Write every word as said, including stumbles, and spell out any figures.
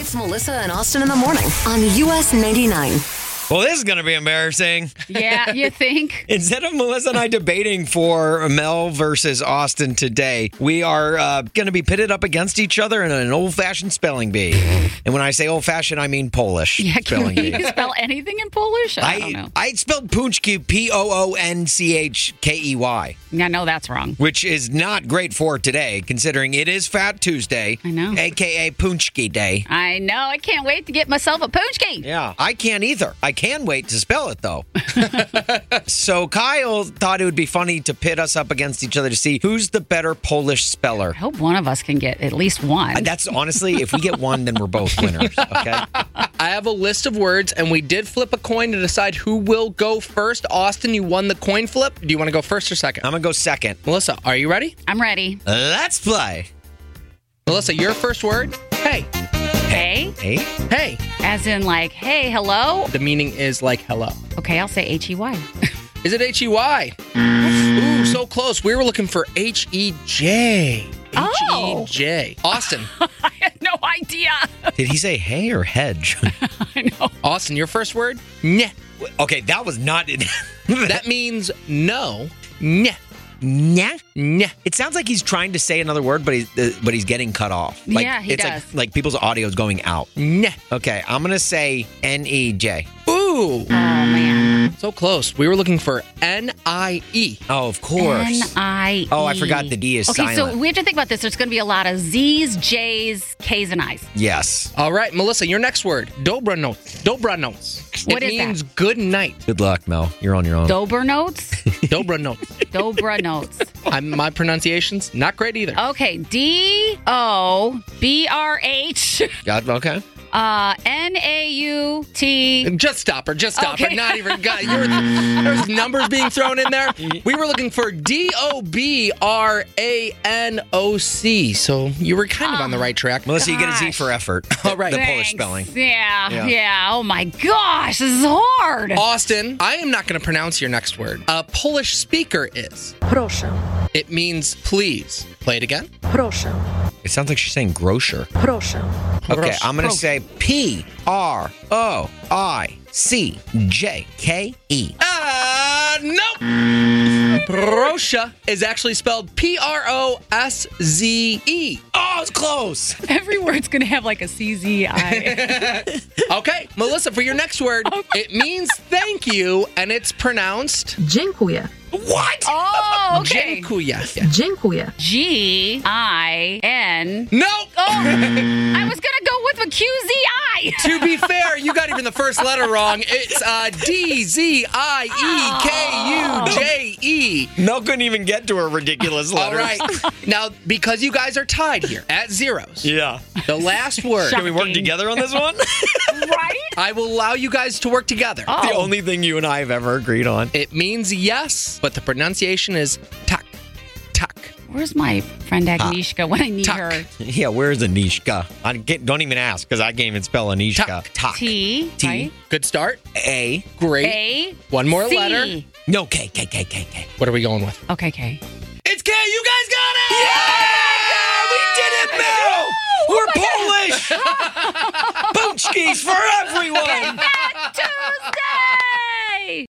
It's Melissa and Austin in the morning on U S ninety-nine. Well, this is going to be embarrassing. Yeah, you think? Instead of Melissa and I debating for Mel versus Austin today, we are uh, going to be pitted up against each other in an old-fashioned spelling bee. And when I say old-fashioned, I mean Polish Yeah, can spelling we bee. spell anything in Polish? I, don't know. I spelled Punchki, P O O N C H K E Y. Yeah, no, that's wrong. Which is not great for today, considering it is Fat Tuesday. I know. A K A Punchki Day. I know. I can't wait to get myself a punchki. Yeah, I can't either. I can wait to spell it, though. So Kyle thought it would be funny to pit us up against each other to see who's the better Polish speller. I hope one of us can get at least one. And that's honestly, if we get one, then we're both winners, okay? I have a list of words, and we did flip a coin to decide who will go first. Austin, you won the coin flip. Do you want to go first or second? I'm going to go second. Melissa, are you ready? I'm ready. Let's play. Melissa, your first word, hey. Hey? Hey? Hey. As in like, hey, hello? The meaning is like hello. Okay, I'll say H E Y. Is it H E Y? Ooh, so close. We were looking for H E J. Oh. H E J. Austin. I had no idea. Did he say hay or hedge? I know. Austin, your first word, nyeh. Okay, that was not it. That means no. Nyeh. Nyeh? Nyeh. It sounds like he's trying to say another word, but he's uh, but he's getting cut off. Like, Yeah, he it's does. like like people's audio is going out. Nyeh. Okay, I'm gonna say N E J. Ooh. Oh, man. So close. We were looking for N I E. Oh, of course. N I E. Oh, I forgot the D is Okay, silent. so we have to think about this. There's going to be a lot of Z's, J's, K's, and I's. Yes. All right, Melissa, your next word, dobranoc. Dobranoc. What it is that? means good night. Good luck, Mel. You're on your own. Dober notes? Dobranoc. Dobra notes. I'm, my pronunciation's not great either. Okay, D O B R H God, okay. uh, N A U T. Just stop her. Just stop Okay. her. Not even got you. There's numbers being thrown in there. We were looking for D O B R A N O C. So you were kind of on the right track. Melissa, you get a Z Gosh. for effort. All right. The Thanks. Polish spelling. Yeah, Yeah. yeah, Oh my gosh, this is hard. Austin, I am not going to pronounce your next word. A Polish speaker is. Proszę, It means please. Play it again. proszę, It sounds like she's saying grocer. proszę, Okay, I'm going to Proszę. say P R O I C J K E. Uh, nope. Proszę is actually spelled P R O S Z E. Oh, it's close. Every word's gonna have like a C Z I. Okay, Melissa, for your next word, it means thank you, and it's pronounced dziękuję, What? Oh, okay. dziękuję. dziękuję, G I N. Nope. Oh, I was gonna go with a Q Z I. To be fair, you got even the first letter wrong. It's uh, D Z I E K U J E. Mel couldn't even get to her ridiculous All letters. right. Now, because you guys are tied here at zeros, Yeah. the last word, Can we work Shocking. together on this one? Right? I will allow you guys to work together. Oh. The only thing you and I have ever agreed on. It means yes, but the pronunciation is tak, tak. Where's my friend Agnieszka when I need Tuck. her? Yeah, where's Anishka? I get, don't even ask because I can't even spell Anishka. Tuck. Tuck. T. T. Right? Good start. A. Great. A. One more C. letter. No, K, K, K, K, K. What are we going with? Okay, K. It's K. You guys got it. Yeah! We did it, Mel! We're Polish! Punchkis for everyone! Tuesday!